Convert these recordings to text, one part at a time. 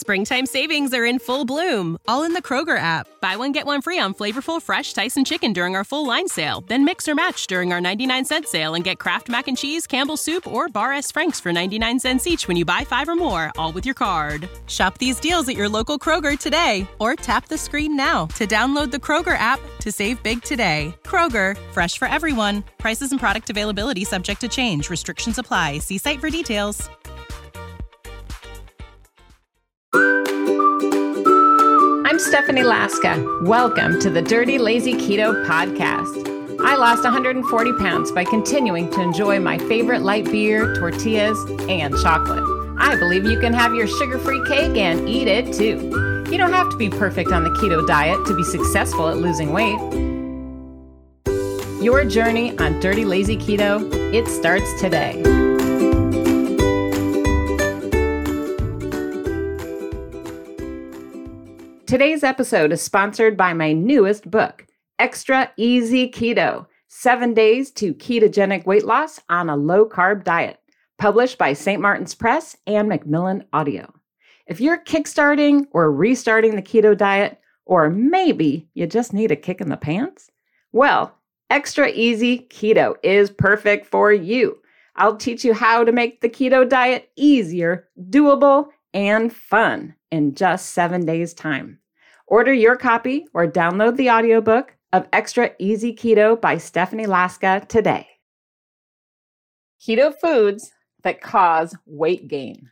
Springtime savings are in full bloom, all in the Kroger app. Buy one, get one free on flavorful, fresh Tyson chicken during our full line sale. Then mix or match during our 99-cent sale and get Kraft Mac and Cheese, Campbell's Soup, or Bar S. Frank's for 99 cents each when you buy 5 or more, all with your card. Shop these deals at your local Kroger today, or tap the screen now to download the Kroger app to save big today. Kroger, fresh for everyone. Prices and product availability subject to change. Restrictions apply. See site for details. I'm Stephanie Laska. Welcome to the Dirty Lazy Keto podcast. I lost 140 pounds by continuing to enjoy my favorite light beer, tortillas, and chocolate. I believe you can have your sugar-free cake and eat it too. You don't have to be perfect on the keto diet to be successful at losing weight. Your journey on Dirty Lazy Keto, it starts today. Today's episode is sponsored by my newest book, Extra Easy Keto, 7 Days to Ketogenic Weight Loss on a Low-Carb Diet, published by St. Martin's Press and Macmillan Audio. If you're kickstarting or restarting the keto diet, or maybe you just need a kick in the pants, well, Extra Easy Keto is perfect for you. I'll teach you how to make the keto diet easier, doable, and fun in just 7 days' time. Order your copy or download the audiobook of Extra Easy Keto by Stephanie Laska today. Keto foods that cause weight gain.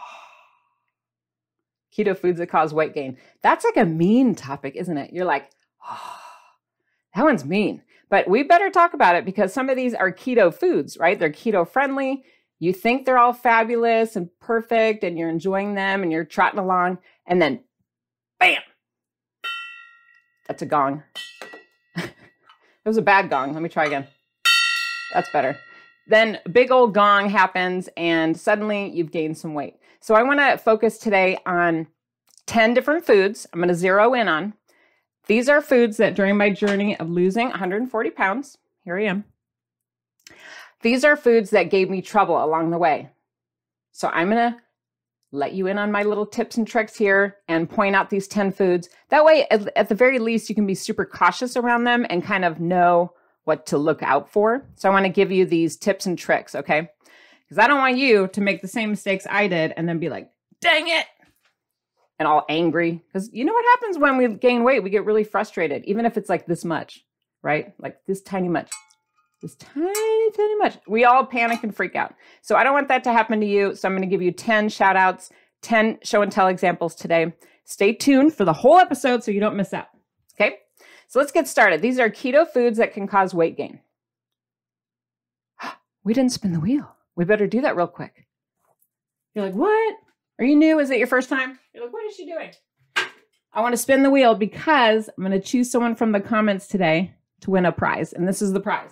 Keto foods that cause weight gain. That's like a mean topic, isn't it? You're like, oh, that one's mean. But we better talk about it because some of these are keto foods, right? They're keto friendly. You think they're all fabulous and perfect and you're enjoying them and you're trotting along and then bam, that's a gong. It was a bad gong. Let me try again. That's better. Then a big old gong happens and suddenly you've gained some weight. So I want to focus today on 10 different foods I'm going to zero in on. These are foods that during my journey of losing 140 pounds, here I am, these are foods that gave me trouble along the way. So I'm going to let you in on my little tips and tricks here and point out these 10 foods. That way, at the very least, you can be super cautious around them and kind of know what to look out for. So I want to give you these tips and tricks, okay? Because I don't want you to make the same mistakes I did and then be like, dang it, and all angry. Because you know what happens when we gain weight? We get really frustrated, even if it's like this much, right? Like this tiny much. This tiny much. We all panic and freak out. So I don't want that to happen to you. So I'm going to give you 10 shout outs, 10 show and tell examples today. Stay tuned for the whole episode so you don't miss out. Okay? So let's get started. These are keto foods that can cause weight gain. We didn't spin the wheel. We better do that real quick. You're like, what? Are you new? Is it your first time? You're like, what is she doing? I want to spin the wheel because I'm going to choose someone from the comments today to win a prize. And this is the prize.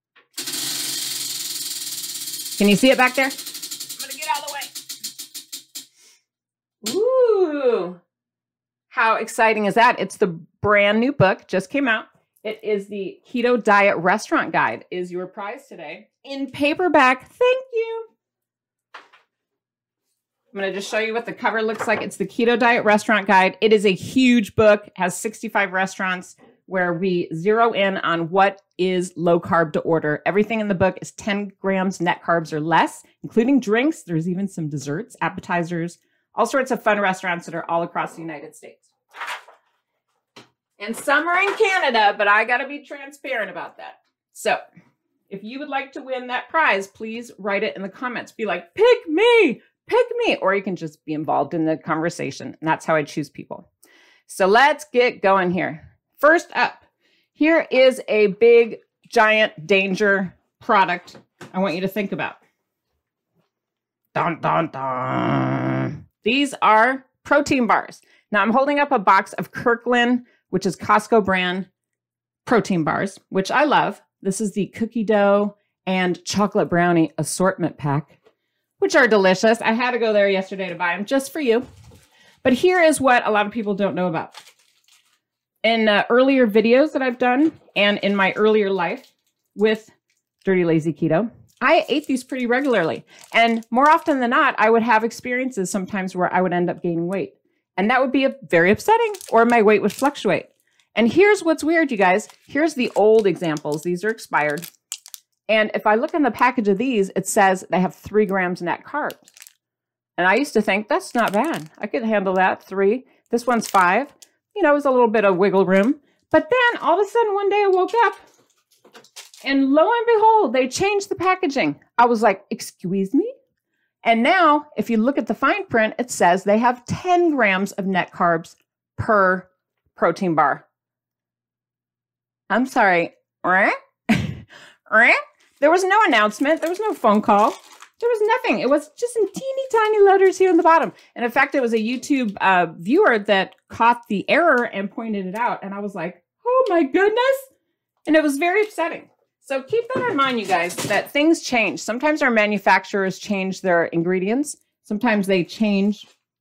Can you see it back there? I'm going to get out of the way. Ooh. How exciting is that? It's the brand new book, just came out. It is the Keto Diet Restaurant Guide is your prize today. In paperback, thank you. I'm going to just show you what the cover looks like. It's the Keto Diet Restaurant Guide. It is a huge book, has 65 restaurants where we zero in on what is low carb to order. Everything in the book is 10 grams net carbs or less, including drinks. There's even some desserts, appetizers, all sorts of fun restaurants that are all across the United States. And some are in Canada, but I got to be transparent about that. So if you would like to win that prize, please write it in the comments. Be like, pick me. Or you can just be involved in the conversation. And that's how I choose people. So let's get going here. First up, here is a big, giant danger product I want you to think about. Dun, dun, dun. These are protein bars. Now I'm holding up a box of Kirkland, which is Costco brand protein bars, which I love. This is the cookie dough and chocolate brownie assortment pack, which are delicious. I had to go there yesterday to buy them just for you. But here is what a lot of people don't know about. In earlier videos that I've done and in my earlier life with Dirty Lazy Keto, I ate these pretty regularly. And more often than not, I would have experiences sometimes where I would end up gaining weight. And that would be very upsetting, or my weight would fluctuate. And here's what's weird, you guys. Here's the old examples. These are expired. And if I look on the package of these, it says they have 3 grams net carbs. And I used to think that's not bad. I could handle that, 3. This one's 5. You know, it was a little bit of wiggle room. But then all of a sudden one day I woke up and lo and behold, they changed the packaging. I was like, excuse me? And now if you look at the fine print, it says they have 10 grams of net carbs per protein bar. I'm sorry. There was no announcement. There was no phone call. There was nothing. It was just in teeny tiny letters here on the bottom. And in fact, it was a YouTube viewer that caught the error and pointed it out. And I was like, oh my goodness. And it was very upsetting. So keep that in mind, you guys, that things change. Sometimes our manufacturers change their ingredients. Sometimes they change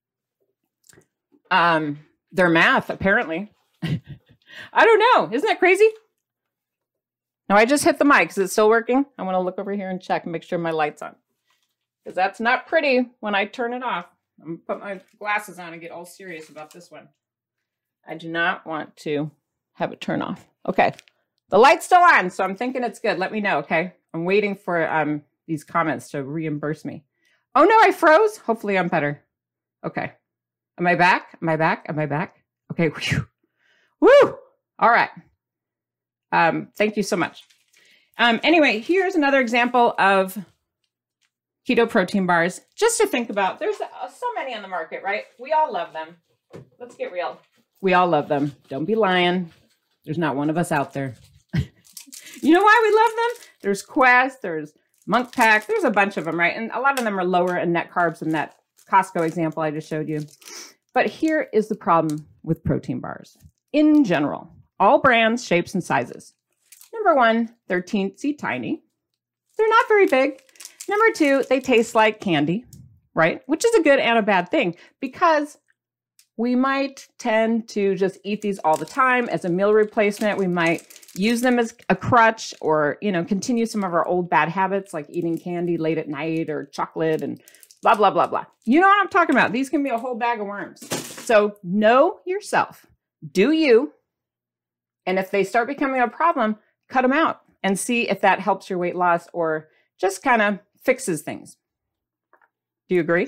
their math, apparently. I don't know. Isn't that crazy? Now, I just hit the mic. Is it still working? I want to look over here and check and make sure my light's on. Because that's not pretty when I turn it off. I'm going to put my glasses on and get all serious about this one. I do not want to have it turn off. Okay. The light's still on, so I'm thinking it's good. Let me know, okay? I'm waiting for these comments to reimburse me. Oh, no, I froze. Hopefully, I'm better. Okay. Am I back? Am I back? Am I back? Okay. Whew. Woo! All right. Thank you so much. Anyway, here's another example of keto protein bars. Just to think about, there's so many on the market, right? We all love them. Let's get real. We all love them. Don't be lying. There's not one of us out there. You know why we love them? There's Quest, there's Monk Pack, there's a bunch of them, right? And a lot of them are lower in net carbs than that Costco example I just showed you. But here is the problem with protein bars. In general, all brands, shapes, and sizes. Number 1, they're teensy tiny. They're not very big. Number 2, they taste like candy, right? Which is a good and a bad thing because we might tend to just eat these all the time as a meal replacement. We might use them as a crutch or, you know, continue some of our old bad habits like eating candy late at night or chocolate and blah, blah, blah, blah. You know what I'm talking about. These can be a whole bag of worms. So know yourself. Do you? And if they start becoming a problem, cut them out and see if that helps your weight loss or just kind of fixes things. Do you agree?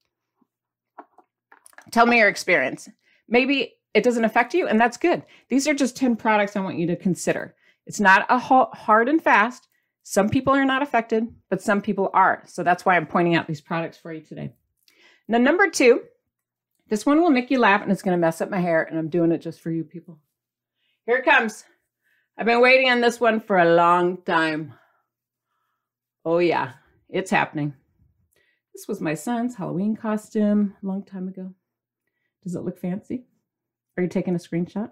Tell me your experience. Maybe it doesn't affect you, and that's good. These are just 10 products I want you to consider. It's not a hard and fast. Some people are not affected, but some people are. So that's why I'm pointing out these products for you today. Now, number 2, this one will make you laugh, and it's going to mess up my hair, and I'm doing it just for you people. Here it comes. I've been waiting on this one for a long time. Oh, yeah, it's happening. This was my son's Halloween costume a long time ago. Does it look fancy? Are you taking a screenshot?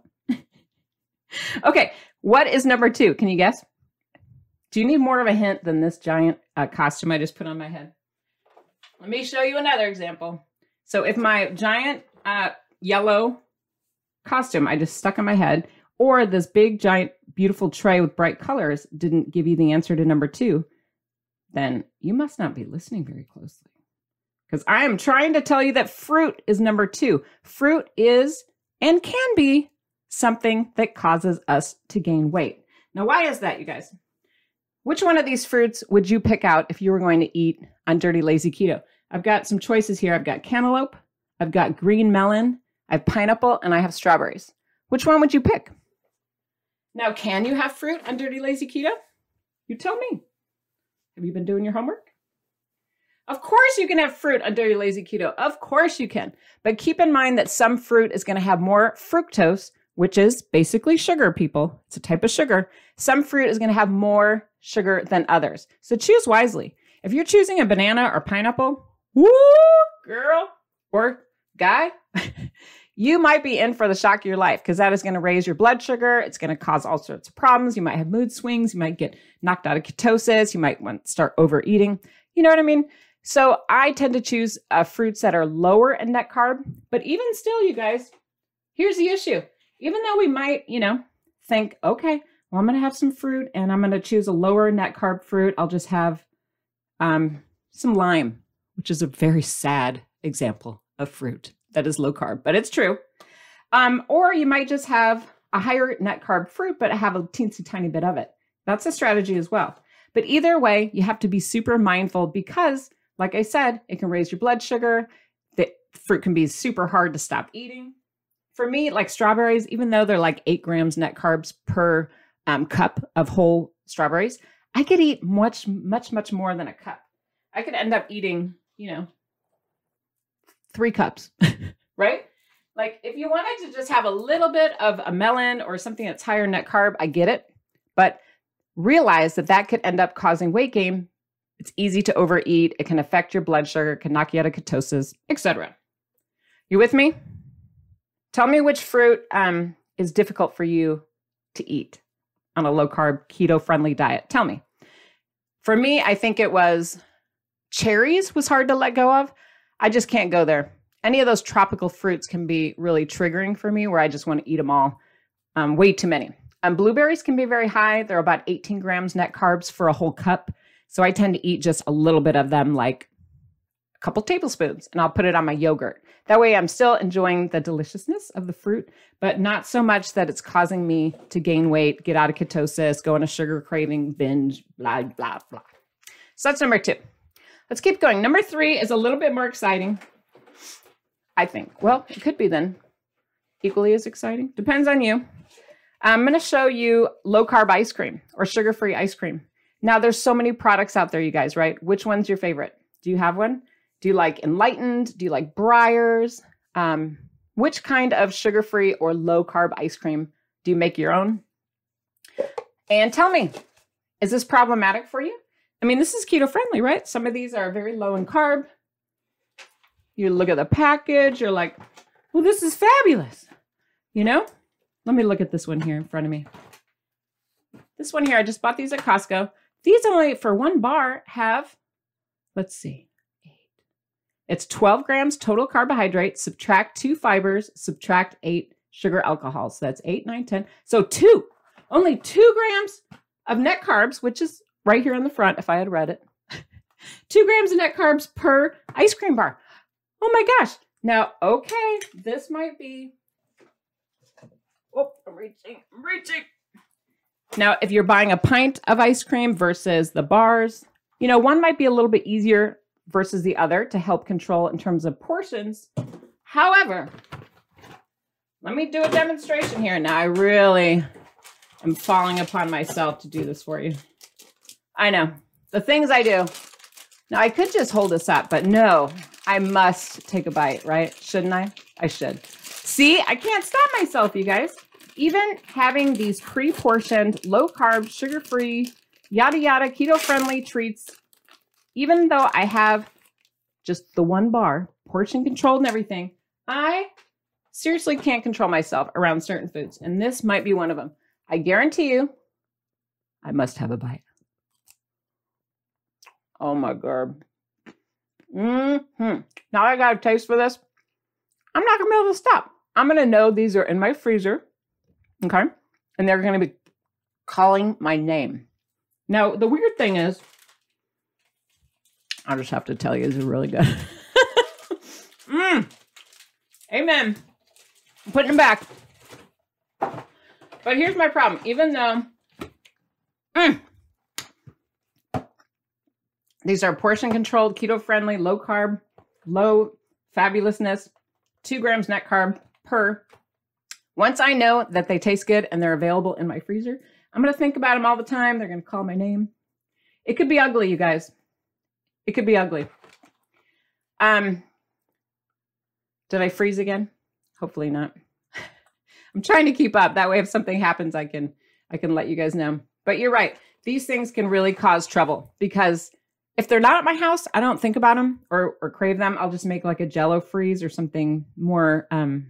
Okay, what is number 2? Can you guess? Do you need more of a hint than this giant costume I just put on my head? Let me show you another example. So if my giant yellow costume I just stuck on my head, or this big, giant, beautiful tray with bright colors didn't give you the answer to number 2, then you must not be listening very closely. Because I am trying to tell you that fruit is number 2. Fruit is and can be something that causes us to gain weight. Now, why is that, you guys? Which one of these fruits would you pick out if you were going to eat on Dirty Lazy Keto? I've got some choices here. I've got cantaloupe, I've got green melon, I have pineapple, and I have strawberries. Which one would you pick? Now, can you have fruit on Dirty Lazy Keto? You tell me. Have you been doing your homework? Of course you can have fruit on Dirty Lazy Keto. Of course you can. But keep in mind that some fruit is going to have more fructose, which is basically sugar, people. It's a type of sugar. Some fruit is going to have more sugar than others. So choose wisely. If you're choosing a banana or pineapple, woo, girl or guy, you might be in for the shock of your life because that is going to raise your blood sugar. It's going to cause all sorts of problems. You might have mood swings. You might get knocked out of ketosis. You might want to start overeating. You know what I mean? So I tend to choose fruits that are lower in net carb. But even still, you guys, here's the issue. Even though we might, think, okay, well, I'm going to have some fruit and I'm going to choose a lower net carb fruit. I'll just have some lime, which is a very sad example of fruit. that is low carb, but it's true. Or you might just have a higher net carb fruit, but have a teensy tiny bit of it. That's a strategy as well. But either way, you have to be super mindful because, like I said, it can raise your blood sugar. The fruit can be super hard to stop eating. For me, like strawberries, even though they're like 8 grams net carbs per cup of whole strawberries, I could eat much more than a cup. I could end up eating, 3 cups, right? Like if you wanted to just have a little bit of a melon or something that's higher net carb, I get it. But realize that could end up causing weight gain. It's easy to overeat. It can affect your blood sugar, it can knock you out of ketosis, etc. You with me? Tell me which fruit is difficult for you to eat on a low carb, keto friendly diet. Tell me. For me, I think it was cherries was hard to let go of. I just can't go there. Any of those tropical fruits can be really triggering for me where I just want to eat them all. Way too many. Blueberries can be very high. They're about 18 grams net carbs for a whole cup. So I tend to eat just a little bit of them, like a couple tablespoons, and I'll put it on my yogurt. That way I'm still enjoying the deliciousness of the fruit, but not so much that it's causing me to gain weight, get out of ketosis, go on a sugar craving binge, blah, blah, blah. So that's number 2. Let's keep going. Number 3 is a little bit more exciting, I think. Well, it could be then equally as exciting. Depends on you. I'm going to show you low carb ice cream or sugar-free ice cream. Now, there's so many products out there, you guys, right? Which one's your favorite? Do you have one? Do you like Enlightened? Do you like Breyers? Which kind of sugar-free or low carb ice cream do you make your own? And tell me, is this problematic for you? I mean, this is keto friendly, right? Some of these are very low in carb. You look at the package, you're like, well, this is fabulous. Let me look at this one here in front of me. This one here, I just bought these at Costco. These only for 1 bar have, let's see, 8. It's 12 grams total carbohydrates, subtract 2 fibers, subtract 8 sugar alcohols. So that's 8, 9, 10. So only 2 grams of net carbs, which is right here on the front if I had read it. 2 grams of net carbs per ice cream bar. Oh my gosh. Now, okay, this might be, I'm reaching. Now, if you're buying a pint of ice cream versus the bars, one might be a little bit easier versus the other to help control in terms of portions. However, let me do a demonstration here. Now, I really am falling upon myself to do this for you. I know. The things I do. Now, I could just hold this up, but no, I must take a bite, right? Shouldn't I? I should. See, I can't stop myself, you guys. Even having these pre-portioned, low-carb, sugar-free, yada yada, keto-friendly treats, even though I have just the 1 bar, portion controlled and everything, I seriously can't control myself around certain foods. And this might be one of them. I guarantee you, I must have a bite. Oh my God. Now I got a taste for this. I'm not going to be able to stop. I'm going to know these are in my freezer. Okay. And they're going to be calling my name. Now, the weird thing is, I'll just have to tell you, these are really good. Amen. I'm putting them back. But here's my problem. Even though these are portion controlled, keto friendly, low carb, low fabulousness, 2 grams net carb per. Once I know that they taste good and they're available in my freezer, I'm going to think about them all the time. They're going to call my name. It could be ugly, you guys. It could be ugly. Did I freeze again? Hopefully not. I'm trying to keep up. That way, if something happens, I can let you guys know. But you're right. These things can really cause trouble because if they're not at my house, I don't think about them or crave them. I'll just make like a Jell-O freeze or something more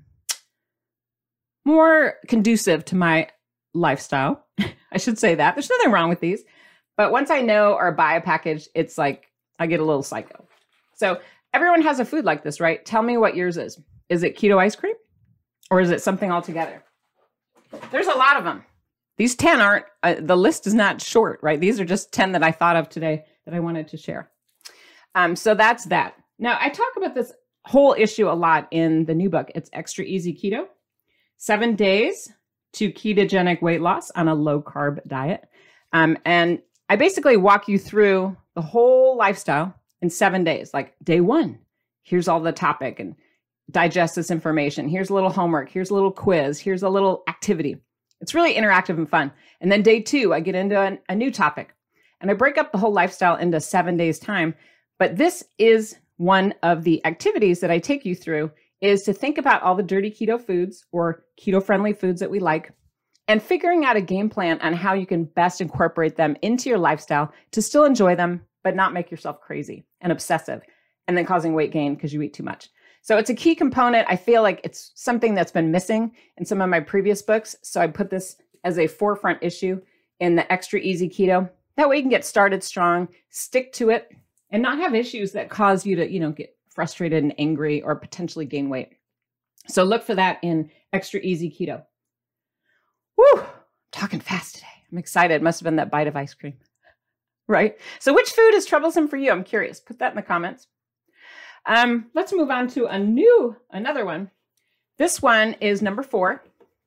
conducive to my lifestyle. I should say that. There's nothing wrong with these. But once I know or buy a package, it's like I get a little psycho. So everyone has a food like this, right? Tell me what yours is. Is it keto ice cream? Or is it something altogether? There's a lot of them. These 10 aren't, the list is not short, right? These are just 10 that I thought of today that I wanted to share. So that's that. Now, I talk about this whole issue a lot in the new book. It's Extra Easy Keto, 7 days to ketogenic weight loss on a low carb diet. And I basically walk you through the whole lifestyle in 7 days. Like day 1, here's all the topic and digest this information. Here's a little homework. Here's a little quiz. Here's a little activity. It's really interactive and fun. And then day 2, I get into a new topic. And I break up the whole lifestyle into 7 days time. But this is one of the activities that I take you through, is to think about all the dirty keto foods or keto-friendly foods that we like, and figuring out a game plan on how you can best incorporate them into your lifestyle to still enjoy them, but not make yourself crazy and obsessive, and then causing weight gain because you eat too much. So it's a key component. I feel like it's something that's been missing in some of my previous books. So I put this as a forefront issue in the Extra Easy Keto. That way you can get started strong, stick to it, and not have issues that cause you to, get frustrated and angry or potentially gain weight. So look for that in Extra Easy Keto. Woo, talking fast today. I'm excited. Must have been that bite of ice cream, right? So which food is troublesome for you? I'm curious. Put that in the comments. Let's move on to another one. This one is number 4.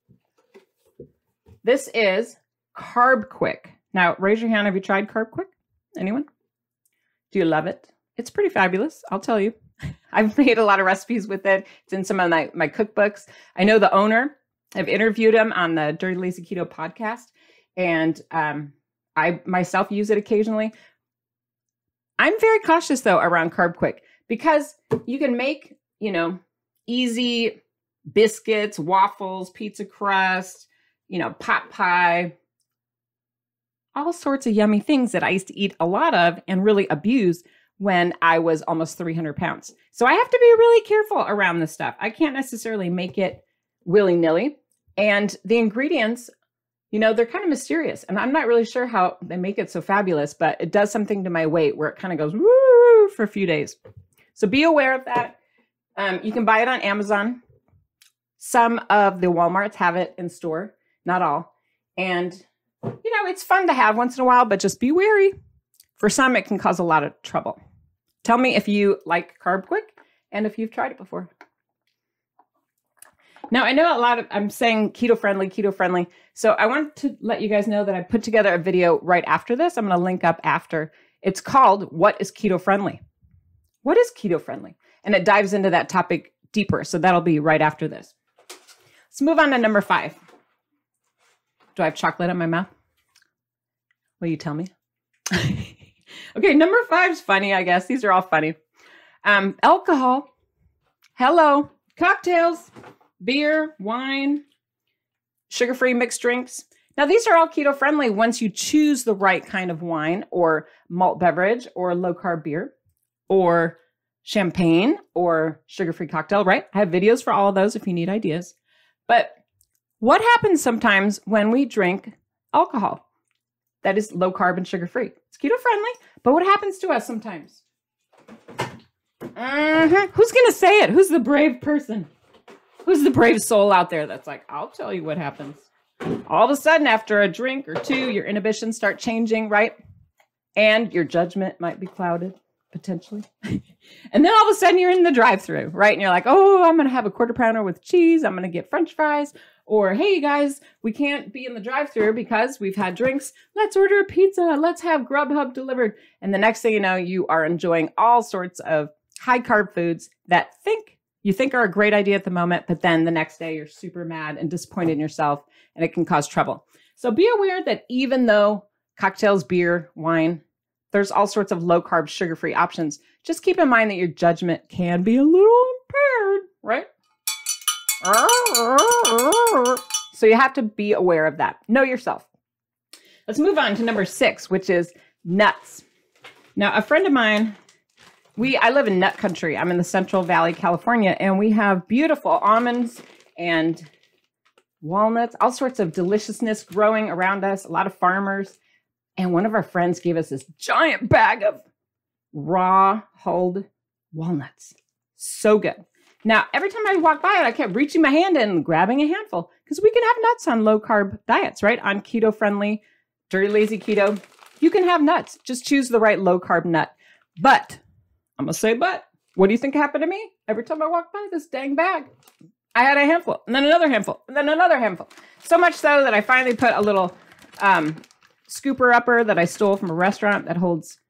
This is Carb Quick. Now, raise your hand. Have you tried Carb Quick? Anyone? Do you love it? It's pretty fabulous, I'll tell you. I've made a lot of recipes with it. It's in some of my cookbooks. I know the owner. I've interviewed him on the Dirty Lazy Keto podcast, and I myself use it occasionally. I'm very cautious, though, around Carb Quick because you can make, easy biscuits, waffles, pizza crust, pot pie, all sorts of yummy things that I used to eat a lot of and really abuse when I was almost 300 pounds. So I have to be really careful around this stuff. I can't necessarily make it willy-nilly. And the ingredients, they're kind of mysterious. And I'm not really sure how they make it so fabulous, but it does something to my weight where it kind of goes woo for a few days. So be aware of that. You can buy it on Amazon. Some of the Walmarts have it in store, not all. And it's fun to have once in a while, but just be wary. For some, it can cause a lot of trouble. Tell me if you like Carb Quick and if you've tried it before. Now, I know I'm saying keto-friendly. So I want to let you guys know that I put together a video right after this. I'm going to link up after. It's called, What is Keto-Friendly? What is keto-friendly? And it dives into that topic deeper. So that'll be right after this. Let's move on to number 5. Do I have chocolate in my mouth? Will you tell me? Okay, number 5 is funny, I guess. These are all funny. Alcohol. Hello. Cocktails, beer, wine, sugar-free mixed drinks. Now, these are all keto-friendly once you choose the right kind of wine or malt beverage or low-carb beer or champagne or sugar-free cocktail, right? I have videos for all of those if you need ideas. But what happens sometimes when we drink alcohol that is low carb and sugar free? It's keto friendly, but what happens to us sometimes? Who's going to say it? Who's the brave person? Who's the brave soul out there that's like, I'll tell you what happens. All of a sudden, after a drink or two, your inhibitions start changing, right? And your judgment might be clouded, potentially. And then all of a sudden, you're in the drive-thru, right? And you're like, oh, I'm going to have a quarter pounder with cheese. I'm going to get French fries. Or, hey, guys, we can't be in the drive-thru because we've had drinks. Let's order a pizza. Let's have Grubhub delivered. And the next thing you know, you are enjoying all sorts of high-carb foods that you think are a great idea at the moment, but then the next day you're super mad and disappointed in yourself, and it can cause trouble. So be aware that even though cocktails, beer, wine, there's all sorts of low-carb, sugar-free options, just keep in mind that your judgment can be a little impaired, right? So you have to be aware of that. Know yourself. Let's move on to number 6, which is nuts. Now, a friend of mine, I live in nut country. I'm in the Central Valley, California, and we have beautiful almonds and walnuts, all sorts of deliciousness growing around us, a lot of farmers. And one of our friends gave us this giant bag of raw hulled walnuts. So good. Now, every time I walk by it, I kept reaching my hand in and grabbing a handful because we can have nuts on low carb diets, right? On keto friendly, Dirty Lazy Keto, you can have nuts. Just choose the right low carb nut. But, I'm going to say but, What do you think happened to me? Every time I walked by this dang bag, I had a handful, and then another handful, and then another handful. So much so that I finally put a little scooper upper that I stole from a restaurant that holds,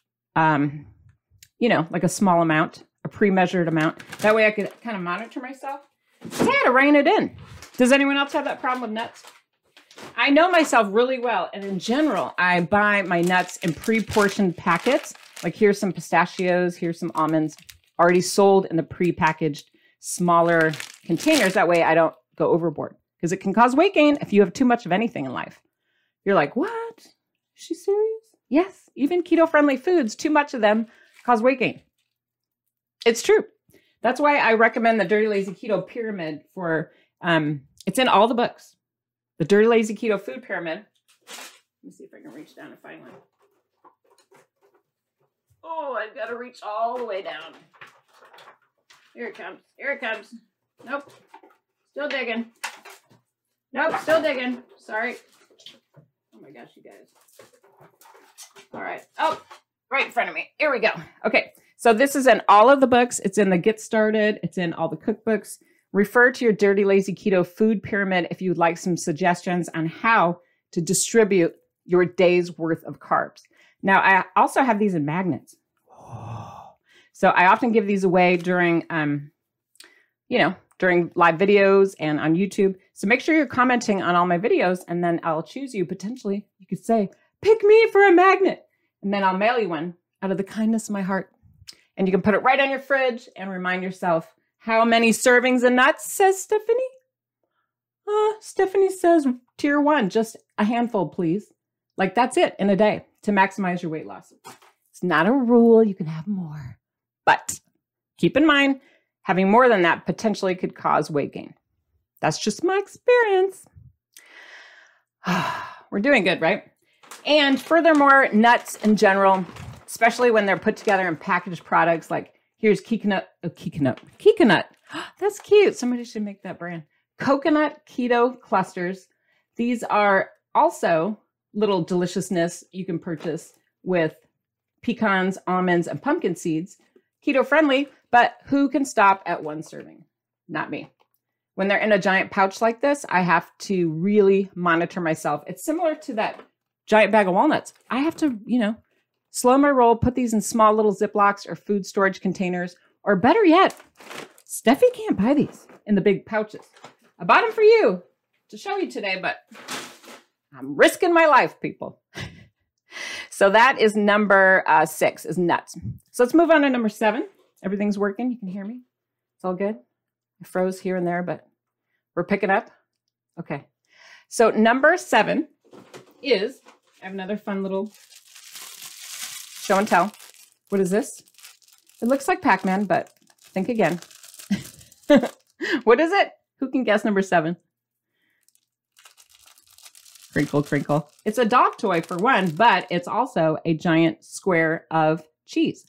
you know, like a small amount, a pre-measured amount. That way I could kind of monitor myself. So I had to rein it in. Does anyone else have that problem with nuts? I know myself really well, and in general, I buy my nuts in pre-portioned packets. Like here's some pistachios, here's some almonds, already sold in the pre-packaged smaller containers. That way I don't go overboard, because it can cause weight gain if you have too much of anything in life. You're like, what? Is she serious? Yes, even keto-friendly foods, too much of them cause weight gain. It's true. That's why I recommend the Dirty Lazy Keto Pyramid for, it's in all the books. The Dirty Lazy Keto Food Pyramid. Let me see if I can reach down and find one. Oh, I've got to reach all the way down. Here it comes. Here it comes. Nope. Still digging. Nope, still digging. Sorry. Oh my gosh, you guys. All right. Oh, right in front of me. Here we go. Okay. So this is in all of the books. It's in the Get Started. It's in all the cookbooks. Refer to your Dirty Lazy Keto Food Pyramid if you'd like some suggestions on how to distribute your day's worth of carbs. Now, I also have these in magnets. So I often give these away during, during live videos and on YouTube. So make sure you're commenting on all my videos, and then I'll choose you. Potentially, you could say, pick me for a magnet. And then I'll mail you one out of the kindness of my heart. And you can put it right on your fridge and remind yourself, how many servings of nuts, says Stephanie? Stephanie says tier 1, just a handful, please. Like that's it in a day to maximize your weight loss. It's not a rule. You can have more. But keep in mind, having more than that potentially could cause weight gain. That's just my experience. We're doing good, right? And furthermore, nuts in general, especially when they're put together in packaged products, like here's Keekanut. That's cute. Somebody should make that brand. Coconut keto clusters. These are also little deliciousness you can purchase with pecans, almonds, and pumpkin seeds. Keto friendly, but who can stop at one serving? Not me. When they're in a giant pouch like this, I have to really monitor myself. It's similar to that giant bag of walnuts. I have to, slow my roll, put these in small little Ziplocs or food storage containers, or better yet, Steffi can't buy these in the big pouches. I bought them for you to show you today, but I'm risking my life, people. So that is number 6, is nuts. So let's move on to number 7. Everything's working. You can hear me. It's all good. I froze here and there, but we're picking up. Okay. So number 7 is, I have another fun little show and tell. What is this? It looks like Pac-Man, but think again. What is it? Who can guess number 7? Crinkle, crinkle. It's a dog toy for one, but it's also a giant square of cheese.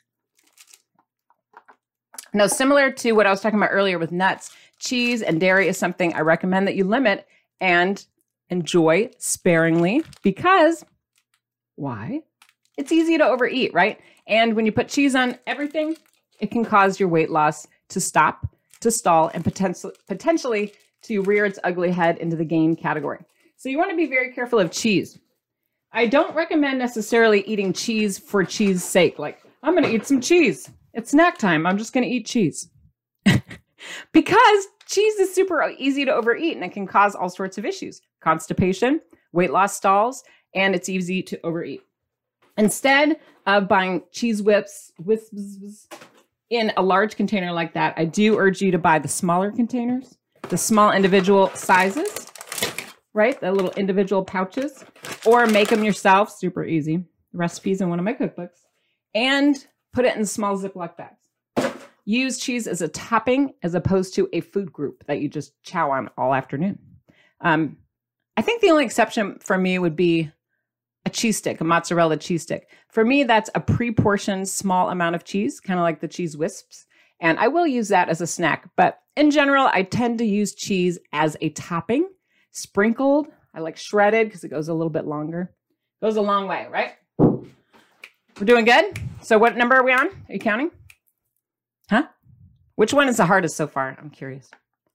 Now, similar to what I was talking about earlier with nuts, cheese and dairy is something I recommend that you limit and enjoy sparingly because, why? It's easy to overeat, right? And when you put cheese on everything, it can cause your weight loss to stop, to stall, and potentially to rear its ugly head into the gain category. So you want to be very careful of cheese. I don't recommend necessarily eating cheese for cheese's sake. Like, I'm going to eat some cheese. It's snack time. I'm just going to eat cheese. Because cheese is super easy to overeat and it can cause all sorts of issues. Constipation, weight loss stalls, and it's easy to overeat. Instead of buying cheese whips in a large container like that, I do urge you to buy the smaller containers, the small individual sizes, right? The little individual pouches, or make them yourself. Super easy. The recipe's in one of my cookbooks. And put it in small Ziploc bags. Use cheese as a topping as opposed to a food group that you just chow on all afternoon. I think the only exception for me would be a cheese stick, a mozzarella cheese stick. For me, that's a pre-portioned small amount of cheese, kind of like the cheese wisps. And I will use that as a snack. But in general, I tend to use cheese as a topping, sprinkled. I like shredded because it goes a little bit longer. Goes a long way, right? We're doing good. So what number are we on? Are you counting? Huh? Which one is the hardest so far? I'm curious.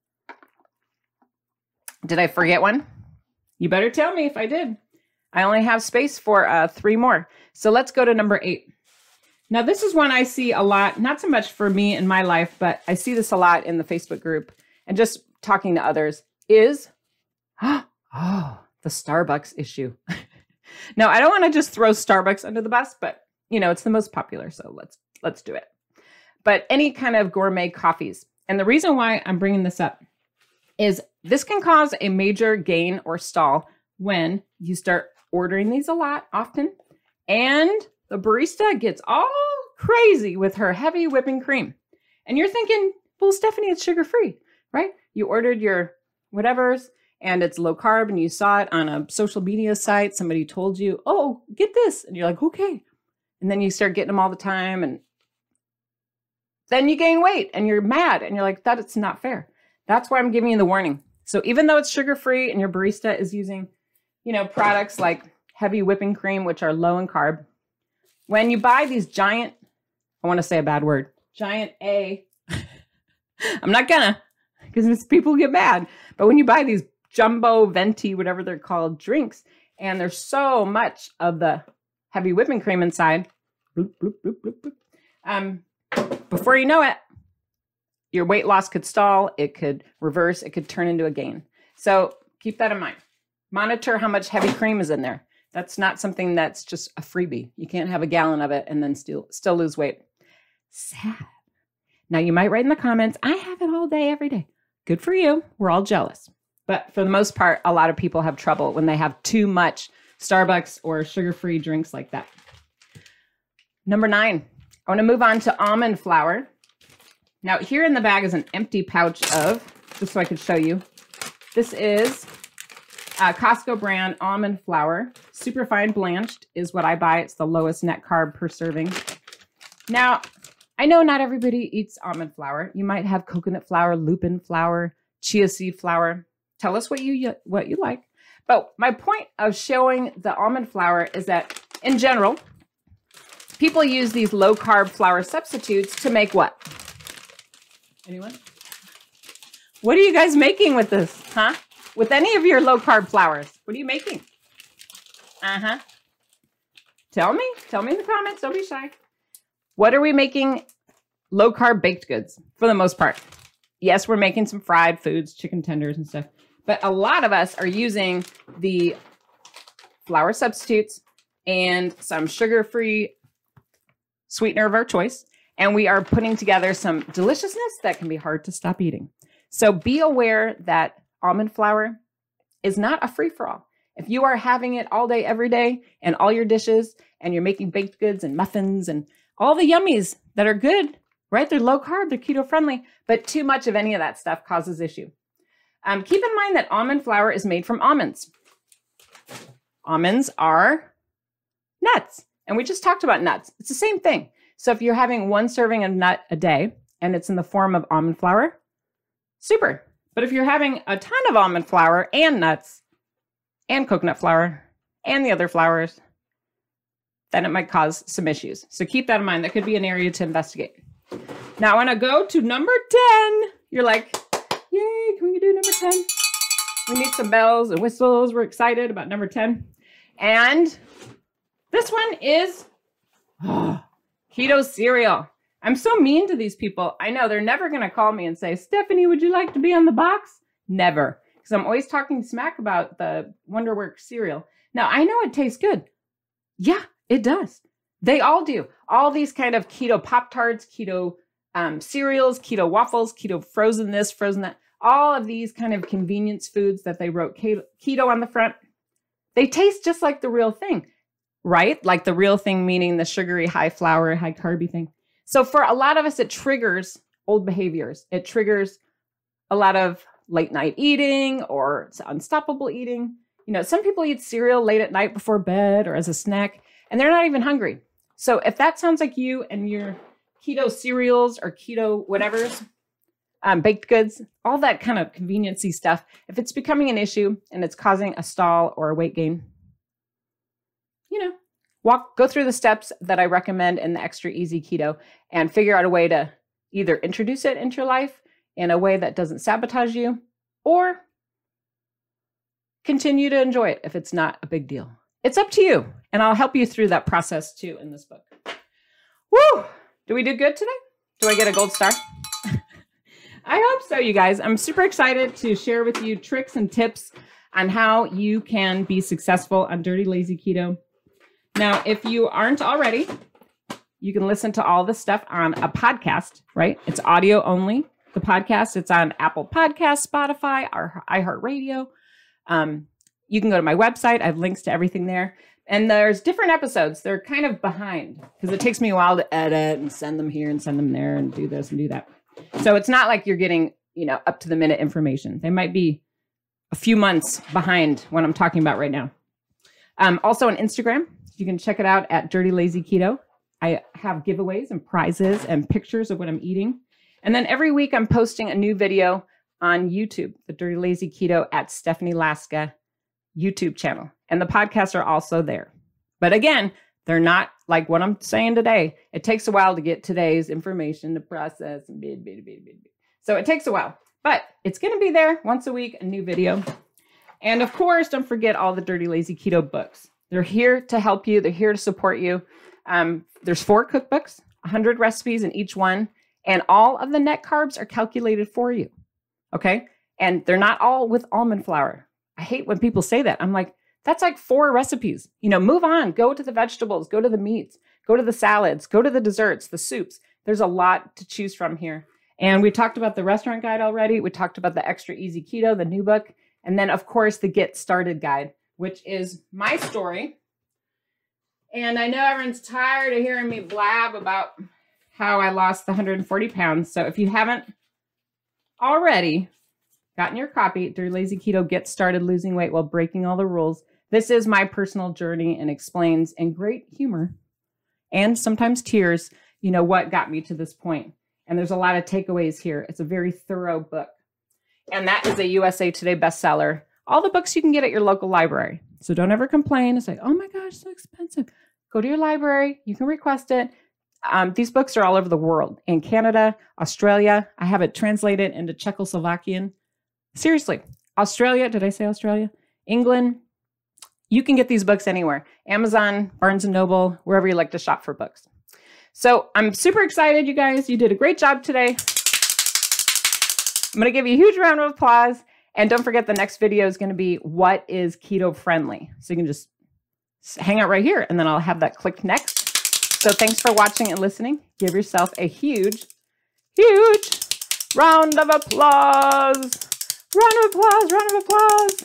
Did I forget one? You better tell me if I did. I only have space for 3 more. So let's go to number 8. Now, this is one I see a lot, not so much for me in my life, but I see this a lot in the Facebook group and just talking to others is, the Starbucks issue. Now, I don't want to just throw Starbucks under the bus, but it's the most popular, so let's do it. But any kind of gourmet coffees. And the reason why I'm bringing this up is this can cause a major gain or stall when you start ordering these a lot often, and the barista gets all crazy with her heavy whipping cream. And you're thinking, well, Stephanie, it's sugar-free, right? You ordered your whatevers, and it's low carb, and you saw it on a social media site. Somebody told you, oh, get this. And you're like, okay. And then you start getting them all the time, and then you gain weight, and you're mad, and you're like, that's not fair. That's why I'm giving you the warning. So even though it's sugar-free and your barista is using, products like heavy whipping cream, which are low in carb, when you buy these giant, I want to say a bad word, giant A, I'm not gonna, because people get mad, but when you buy these jumbo, venti, whatever they're called, drinks, and there's so much of the heavy whipping cream inside, bloop, bloop, bloop, bloop, bloop, before you know it, your weight loss could stall, it could reverse, it could turn into a gain. So keep that in mind. Monitor how much heavy cream is in there. That's not something that's just a freebie. You can't have a gallon of it and then still lose weight. Sad. Now you might write in the comments, I have it all day, every day. Good for you. We're all jealous. But for the most part, a lot of people have trouble when they have too much Starbucks or sugar-free drinks like that. Number 9, I want to move on to almond flour. Now here in the bag is an empty pouch of, just so I could show you. This is Costco brand almond flour. Superfine blanched is what I buy. It's the lowest net carb per serving. Now, I know not everybody eats almond flour. You might have coconut flour, lupin flour, chia seed flour. Tell us what you like. But my point of showing the almond flour is that in general, people use these low carb flour substitutes to make what? Anyone? What are you guys making with this, huh? With any of your low carb flours, what are you making? Tell me in the comments, don't be shy. What are we making? Low carb baked goods for the most part. Yes, we're making some fried foods, chicken tenders and stuff, but a lot of us are using the flour substitutes and some sugar-free sweetener of our choice. And we are putting together some deliciousness that can be hard to stop eating. So be aware that almond flour is not a free-for-all. If you are having it all day, every day, and all your dishes, and you're making baked goods and muffins and all the yummies that are good, right? They're low carb, they're keto friendly, but too much of any of that stuff causes issue. Keep in mind that almond flour is made from almonds. Almonds are nuts. And we just talked about nuts. It's the same thing. So if you're having 1 serving of nut a day and it's in the form of almond flour, super. But if you're having a ton of almond flour and nuts and coconut flour and the other flours, then it might cause some issues. So keep that in mind. That could be an area to investigate. Now I want to go to number 10. You're like, yay, can we do number 10? We need some bells and whistles. We're excited about number 10. And this one is keto cereal. I'm so mean to these people. I know they're never going to call me and say, Stephanie, would you like to be on the box? Never. Because I'm always talking smack about the Wonderworks cereal. Now, I know it tastes good. Yeah, it does. They all do. All these kind of keto Pop-Tarts, keto cereals, keto waffles, keto frozen this, frozen that. All of these kind of convenience foods that they wrote keto on the front, they taste just like the real thing, right? Like the real thing, meaning the sugary, high flour, high carby thing. So for a lot of us, it triggers old behaviors. It triggers a lot of late night eating or unstoppable eating. You know, some people eat cereal late at night before bed or as a snack, and they're not even hungry. So if that sounds like you and your keto cereals or keto whatever's, baked goods, all that kind of convenience-y stuff, if it's becoming an issue and it's causing a stall or a weight gain, you know, go through the steps that I recommend in the Extra Easy Keto and figure out a way to either introduce it into your life in a way that doesn't sabotage you, or continue to enjoy it if it's not a big deal. It's up to you. And I'll help you through that process too in this book. Woo! Do we do good today? Do I get a gold star? I hope so, you guys. I'm super excited to share with you tricks and tips on how you can be successful on Dirty Lazy Keto. Now, if you aren't already, you can listen to all this stuff on a podcast, right? It's audio only. The podcast, it's on Apple Podcasts, Spotify, or iHeartRadio. You can go to my website. I have links to everything there. And there's different episodes. They're kind of behind because it takes me a while to edit and send them here and send them there and do this and do that. So it's not like you're getting, up to the minute information. They might be a few months behind what I'm talking about right now. Also on Instagram, you can check it out at Dirty Lazy Keto. I have giveaways and prizes and pictures of what I'm eating. And then every week I'm posting a new video on YouTube, the Dirty Lazy Keto at Stephanie Laska YouTube channel. And the podcasts are also there. But again, they're not like what I'm saying today. It takes a while to get today's information to process. So it takes a while, but it's going to be there once a week, a new video. And of course, don't forget all the Dirty Lazy Keto books. They're here to help you. They're here to support you. There's 4 cookbooks, 100 recipes in each one. And all of the net carbs are calculated for you. Okay. And they're not all with almond flour. I hate when people say that. I'm like, that's like 4 recipes. Move on. Go to the vegetables, go to the meats, go to the salads, go to the desserts, the soups. There's a lot to choose from here. And we talked about the restaurant guide already. We talked about the Extra Easy Keto, the new book. And then, of course, the Get Started guide, which is my story. And I know everyone's tired of hearing me blab about how I lost the 140 pounds. So if you haven't already gotten your copy, Dirty Lazy Keto, Get Started Losing Weight While Breaking All the Rules. This is my personal journey and explains in great humor and sometimes tears, what got me to this point. And there's a lot of takeaways here. It's a very thorough book. And that is a USA Today bestseller. All the books you can get at your local library. So don't ever complain and say, oh my gosh, so expensive. Go to your library. You can request it. These books are all over the world. In Canada, Australia. I have it translated into Czechoslovakian. Seriously, Australia, did I say Australia? England, you can get these books anywhere. Amazon, Barnes & Noble, wherever you like to shop for books. So I'm super excited, you guys. You did a great job today. I'm going to give you a huge round of applause. And don't forget, the next video is going to be what is keto friendly. So you can just hang out right here and then I'll have that click next. So thanks for watching and listening. Give yourself a huge, huge round of applause. Round of applause, round of applause.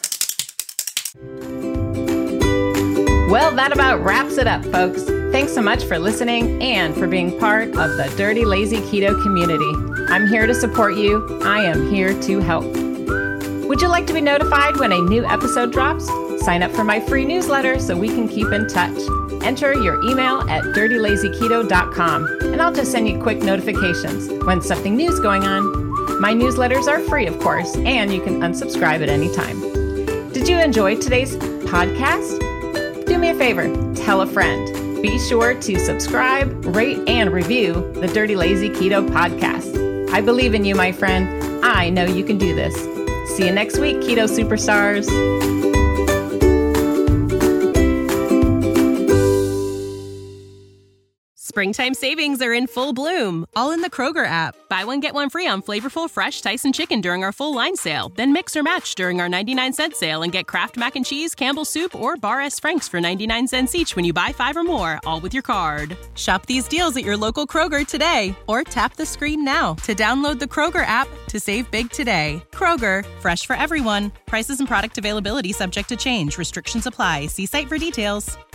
Well, that about wraps it up, folks. Thanks so much for listening and for being part of the Dirty Lazy Keto community. I'm here to support you. I am here to help. Would you like to be notified when a new episode drops? Sign up for my free newsletter so we can keep in touch. Enter your email at dirtylazyketo.com and I'll just send you quick notifications when something new is going on. My newsletters are free, of course, and you can unsubscribe at any time. Did you enjoy today's podcast? Do me a favor, tell a friend. Be sure to subscribe, rate, and review the Dirty Lazy Keto podcast. I believe in you, my friend. I know you can do this. See you next week, Keto Superstars. Springtime savings are in full bloom, all in the Kroger app. Buy one, get one free on flavorful, fresh Tyson chicken during our full line sale. Then mix or match during our 99-cent sale and get Kraft Mac and Cheese, Campbell's Soup, or Bar S. Frank's for 99 cents each when you buy 5 or more, all with your card. Shop these deals at your local Kroger today, or tap the screen now to download the Kroger app to save big today. Kroger, fresh for everyone. Prices and product availability subject to change. Restrictions apply. See site for details.